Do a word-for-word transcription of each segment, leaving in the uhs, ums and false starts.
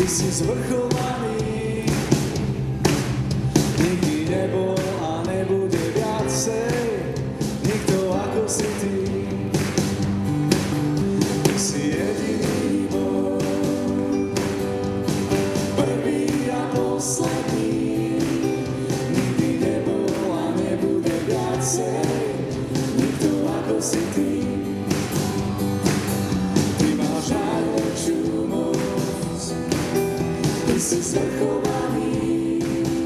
si zvrchovaný, nikdy nebol a nebude viacej nikto ako si ty. Ty si jediný Boh, prvý a posledný, nikdy nebol a nebude viacej nikto ako si ty. Si zvrchovaný,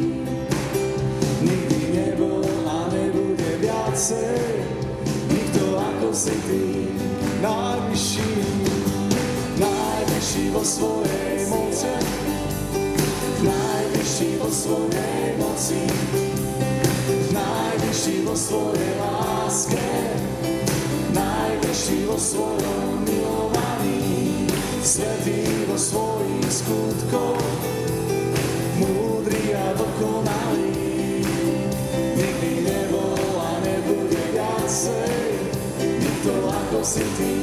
nikdy nebol a nebude viacej nikto ako si ty. Najvyšší, najvyšší vo svojej moci, najvyšší vo svojej moci, najvyšší vo svojej láske, najvyšší vo svojom milovaní, svätý vo svojich skutkoch, múdry a dokonalý, nikdy nebol a nebude viacej nikto ako si ty.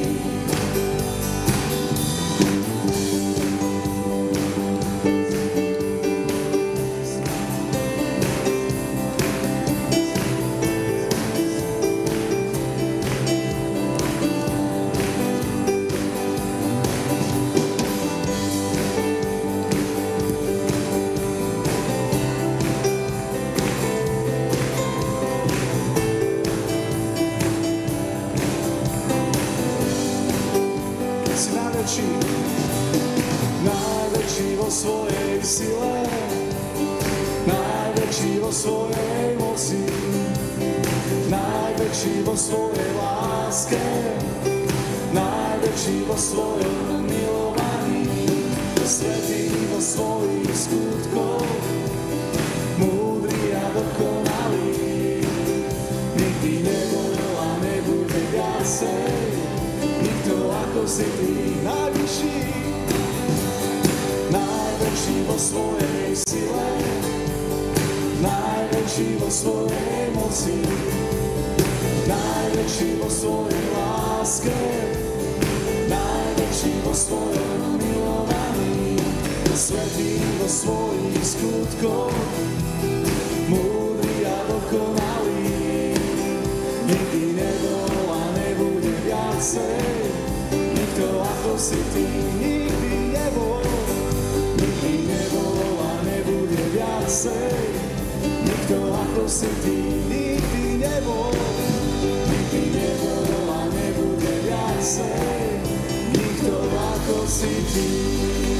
Najväčší vo svojej sile, najväčší vo svojej moci, najväčší vo svojej láske, najväčší vo svojom milovaní, svätý vo svojich skutkoch, múdry a dokonalý, nikdy nebol a nebude viacej nikto ako si ty. Najvyšší, najväčší vo svojej sile, najväčší vo svojej moci, najväčší vo svojej láske, najväčší vo svojom milovaní, svätý vo svojich skutkoch, múdry a dokonalý, nikdy nebol a nebude viacej nikto ako si ty. Nikdy nebol, nikdy nebol a nebude viacej nikto ako si ty. Nikdy nebol, nikdy nebol a nebude viacej nikto ako si ty.